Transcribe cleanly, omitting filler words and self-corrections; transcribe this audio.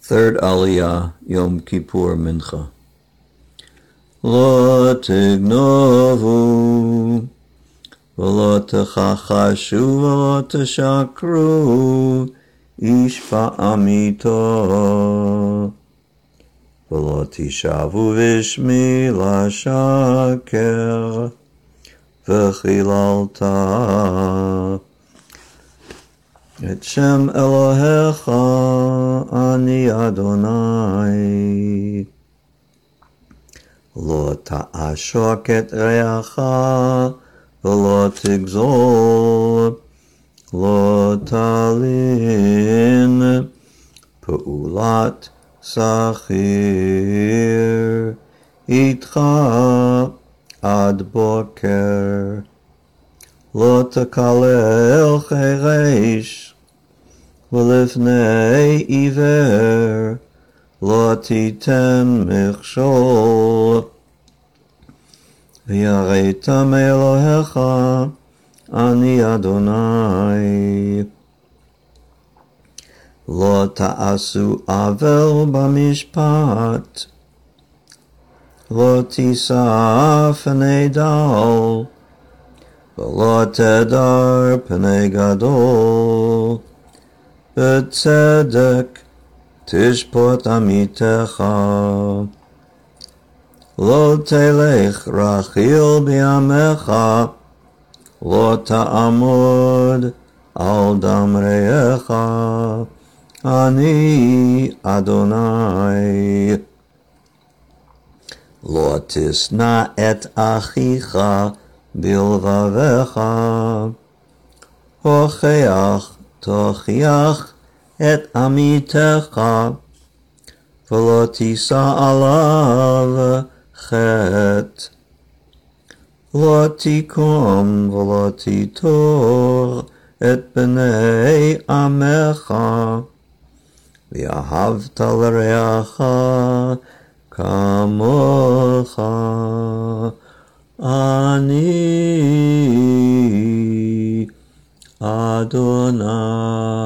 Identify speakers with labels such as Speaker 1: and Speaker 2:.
Speaker 1: Third Aliyah, Yom Kippur Mincha. Lo tignovu, v'lo techachashu, v'lo teshakru, ish ba'amito, v'lo tishavu v'shmi lashaker, v'chilalta. Et Shem Elohecha ani Adonai. Lo ta'ashok et reacha, v'lo tigzol, lo talin, pa'ulat sachir, itcha ad boker. Lo takalel cheresh, ולפני עיוור לא תיתן מכשול. ויראת מאלוהיך אני אדוני. לא תעשו עוול במשפט, לא תישא פני דל, ולא תדר פני גדול. בצדק תשפוט עמיתך. לא תלך רכיל בימיך, לא תעמוד על דם רעך. אני אדוני. לא תשנא את אחיך בלבבך. הוכח תוכיח את עמיתך, ולא תישא עליו חטא. לא תיקום ולא תיטור את בני עמך, ואהבת לרעך כמוך. אני Adonai.